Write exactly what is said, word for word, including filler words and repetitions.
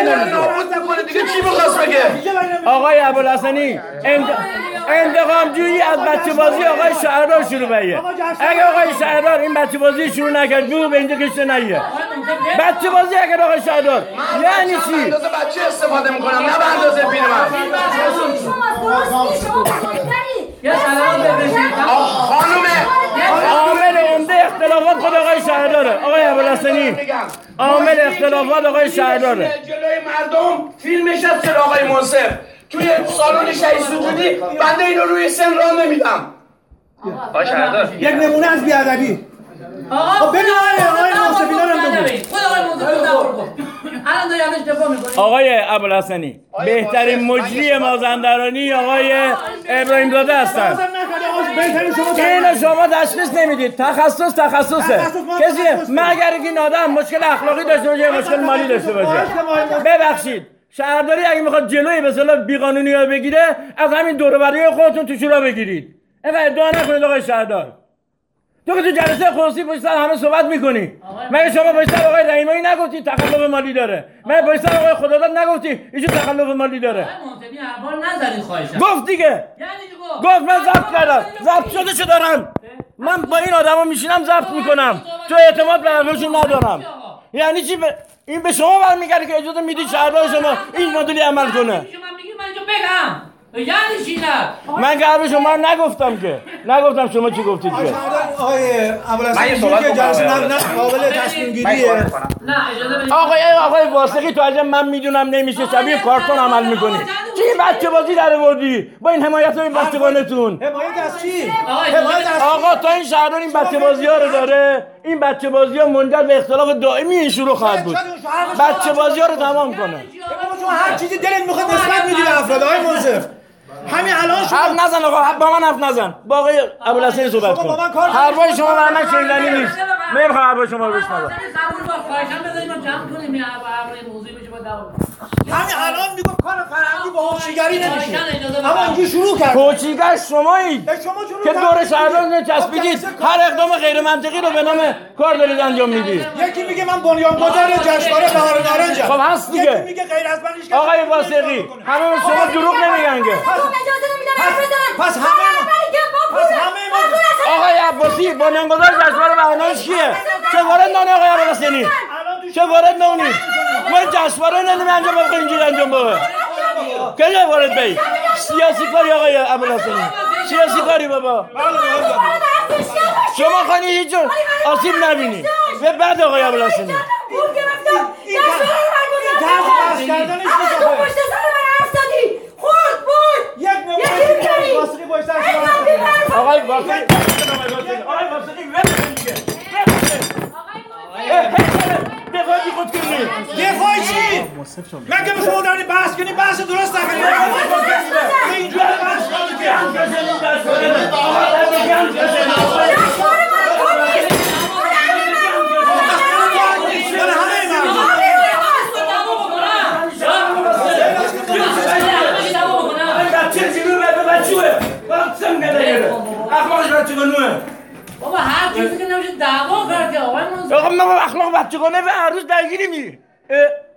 نمیگه دیگه چی می‌خواست بگه آقای ابوالحسنی انتقام جویی از بچه بازی آقای شهردار شروع بگه اگه آقای شهردار این بچه بازی شروع نکرد بگو به اینجا کشته نگیه بچه بازی اگر آقای شهردار یعنی چی؟ من اندازه بچه استفاده میکنم نه به اندازه پیر من خانومه عامل عمده اختلافات خود آقای شهرداره آقای ابوالحسنی عامل اختلافات آقای شهرداره جلوی مردم فیلمش از چرا آقای منصف توی سالن شهید سجودی بنده اینو روی سن راه نمیدم آقای شهردار یک نمونه از بیادبی آقا ببین آقای منصف اینا رو بگو خود آقای منصف دعوا کن الان داری ازش دفاع می‌کنی آقای ابوالحسنی بهترین مجری مازندرانی آقای ابراهیم زاده هستن اینو شما تشخیص نمیدید تخصص تخصصه کسی مگر این آدم مشکل اخلاقی داشته باشه مشکل مالی داشته باشه ببخشید شهرداری اگه میخواد جلوی به اصطلاح بیقانونی ها بگیره از همین دور و بری خودتون تو شورا بگیرید اینقدر ادعا نکنید آقای شهردار تو که تو جلسه خصوصی پشت سر همه صحبت میکنی مگه شما پشت سر آقای رحیمی نگفتی تخلف مالی داره مگه پشت سر آقای خداداد نگفتی ایشون تخلف مالی داره گفت دیگه گفت من ضبط کردم ضبط شده چه دارم من با این آدما میشینم ضبط میکنم تو اعتماد به حرفشون ندارم یعنی چی ب... این به شما برمیگرده که اجازه میدید شهردار شما این مدلی عمل کنه یعنی چی نه من که حرف شما رو نگفتم که نگفتم شما چی گفتید که آقای ابوالحسن که جلسه نه قابل تصمیم گیریه نه اجازه بدید آقای آقای واسقی تو عجب من میدونم نمیشه شبیه کارتون عمل میکنی چی بچه بازی در آوردی با این حمایت این بچگانتون حمایت از چی حمایت از آقا تا این شهردار این بچه بازی ها رو داره این بچه بازی ها منجر به اختلاف دائمی این شروع خواهد بود بچه بازی ها رو تمام کنه شما هر چیزی دلت میخواد نسبت میدی به افراد آقای منصف همین الان شما حرف نزن آقا با من حرف نزن با آقای ابوالحسن صحبت کن حرفای شما برای من شنیدنی نیست نمیخوام حرفای شما رو بشنوم همین الان میگم کار فرهنگی با هوشیگری نمیشه اما اینجوری شروع کرد هوشیگر شمایید شما شروع که دور شهردار چسبیدید هر اقدام غیر منطقی رو به نام کار دارید انجام میدید یکی میگه من بنیانگذار جشنواره بهار نارنجم خب هست دیگه یکی میگه غیر از من هیچ آقای واسقی همه به شما دروغ نمیگن که پس همه پس همه ما آقای عباسی بنیانگذار جشنواره بهار نارنج کیه چه وارد نانی آقای ابوالحسنی چه وارد نانی ما جشنواره نمیدونم انجام بده اینجوری انجام بده کجا وارد بی سیاسی کاری آقای ابوالحسنی سیاسی کاری بابا شما خانی هیچ جور آسیب نبینی و بعد آقای ابوالحسنی آقای واسقی آقای واسقی ول دیگه دفاعی خود کنی دفاع چی؟ من که به شما دارید بحث کنید بحث درست نکنید اینجا بحث بابا هر چیزی که نمیشه دعوا کرد که آقای منصف آقا ما اخلاق بچگانه و هر روز درگیری می